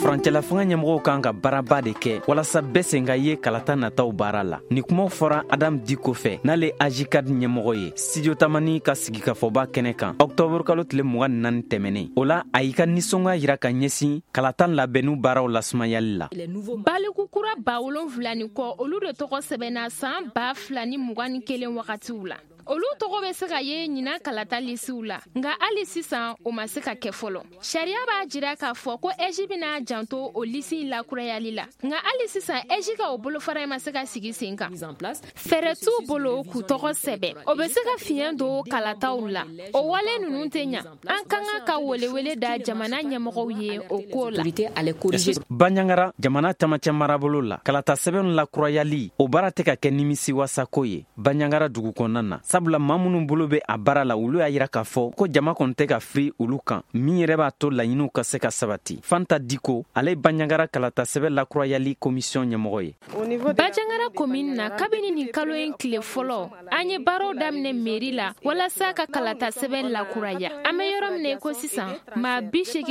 furancɛla fanga ɲɛmɔgɔw kan ka baaraba de kɛ walasa bɛɛ sen ka ye kalata nataw baara la. Ni kumaw fɔra Adam Diko fɛ n'ale AJCAD ɲɛmɔgɔ ye studio tamani ka sigikafɔba kɛnɛ kan octobre kalo tile 24 tɛmɛnen. O la a y'i ka nisɔngoya yira ka ɲɛsin kalatan labɛnnu baaraw lasumayali la. Balikukura 7,000 ni kɔ olu de tɔgɔ sɛbɛnna san 2021 wagatiw la. Olu tɔgɔ bɛ se ka ye ɲina kalata lisiw la nka hali sisan o ma se ka kɛ fɔlɔ. Sariya b'a jira k'a fɔ ko EJ bɛna janto o lisi lakurayali la nka hali sisan EJ ka o bolofara ma se ka sigi sen kan. Fɛɛrɛ t'u bolo k'u tɔgɔ sɛbɛn o bɛ se ka fiɲɛ don kalataw la. O wale ninnu tɛ ɲa an kan ka welewele da jamana ɲɛmɔgɔw ye o ko la. Banɲangara jamana camancɛ marabolo la kalata sɛbɛn lakurayali o baara tɛ ka kɛ nimisi wasako ye Banɲangara dugu kɔnɔna na. Sabula maa minnu bolo bɛ a baara la olu y'a yira k'a fɔ ko jama kɔni tɛ ka firi olu kan min yɛrɛ b'a to laɲiniw ka se ka sabati. Fanta Diko ale ye Banɲangara kalata sɛbɛn lakurayali komisiyɔn ɲɛmɔgɔ ye. Banɲangara komini na kabini nin kalo in tile fɔlɔ an ye baaraw daminɛ mairie la walasa ka kalata sɛbɛn lakuraya. An bɛ yɔrɔ min na ko sisan maa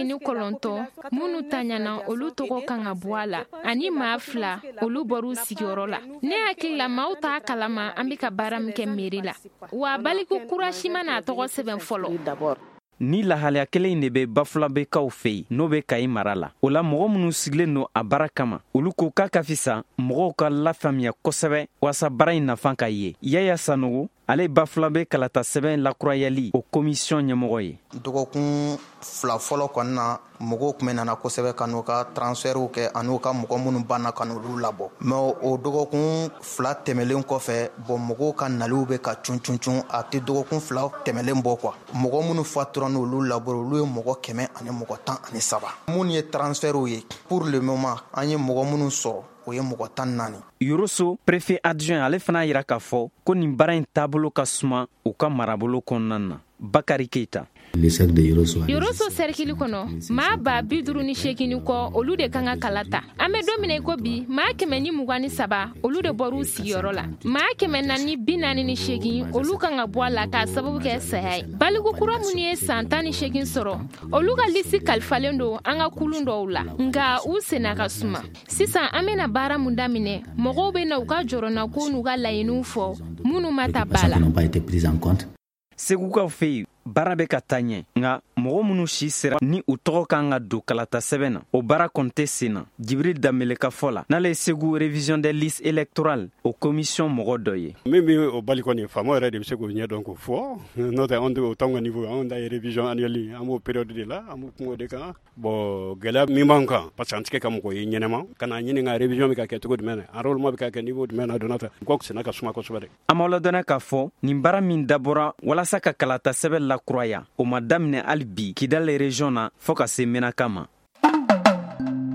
89 minnu taɲana olu tɔgɔ kan ka bɔ a la ani maa 2 olu bɔr'u sigiyɔrɔ la. Ne hakili la maaw t'a kalama an bɛ ka baara min kɛ mairie la. Wa Balikukura si ma n'a tɔgɔ sɛbɛn fɔlɔ. Ni lahalaya kelen in de bɛ Bafulabekaw fɛ yen n'o bɛ Kayi mara la. O la mɔgɔ minnu sigilen don a baara kama olu ko k'a ka fisa mɔgɔw ka lafaamuya kosɛbɛ walasa baara in nafa ka ye. Yaya Sanogo ale ye Bafulabe kalata sɛbɛn lakurayali o komisiyɔn ɲɛmɔgɔ ye. Dɔgɔkun 2 fɔlɔ kɔnɔna na mɔgɔw tun bɛ nana kosɛbɛ ka n'u ka transfɛriw kɛ an'u ka mɔgɔ minnu banna ka n'olu labɔ. Mais o dɔgɔkun 2 tɛmɛlen kɔfɛ mɔgɔw ka naliw bɛ ka cun a tɛ dɔgɔkun 2 tɛmɛlen bɔ quoi. Mɔgɔ minnu fatura n'olu labɔ olu ye mɔgɔ 113. Minnu ye transfɛriw ye pour le moment an ye mɔgɔ minnu sɔrɔ o ye mɔgɔ 14. Yoroso préfet adjoint ale fana yira k'a fɔ ko nin baara in taabolo ka suma u ka marabolo kɔnɔna na. Bakari Keita Yoroso cercle kɔnɔ maa 58 kɔ olu de kan ka kalata. An bɛ don min ko bi maa 123 olu de bɔr'u sigiyɔrɔ la. Maa 448 olu kan ka bɔ a la k'a sababu kɛ saya ye. Balikukura minnu ye san 18 sɔrɔ olu ka lisi kalifalen don an ka kulun dɔw la nka u senna ka suma. Sisan an bɛna baara mun daminɛ mɔgɔw bɛ na u ka jɔrɔna ko n'u ka laɲiniw fɔ minnu ma ta ba la. Segukaw fɛ yen baara bɛ ka taa ɲɛ nka mɔgɔ minnu si sera ni u tɔgɔ kan ka don kalata sɛbɛn na o baara kɔni tɛ sen na. Jibril Danbele ka fɔ la n'ale ye Segu révision des listes électorales o komisiyɔn mɔgɔ dɔ ye. Min bɛ o bali kɔni faamaw yɛrɛ de bɛ se k'o ɲɛdɔn k'o fɔ n'o tɛ anw o t'anw ka niveau anw ta ye révision annuelle an b'o période de la an b'o kuma o de kan. Bon gɛlɛya min b'an kan parce que an tɛ kɛ ka mɔgɔ ye ɲɛnɛma ka na ɲini ka révision bɛ ka kɛ cogo jumɛn enrôlement bɛ ka kɛ niveau jumɛn na Donata ko sɛnɛ ka suma kosɛbɛ dɛ. An b'aw ladɔnniya k'a fɔ nin baara min dabɔra walasa ka kalata sɛbɛn lakuraya o ma daminɛ hali bi Kidal région na fɔ ka se Menaka ma.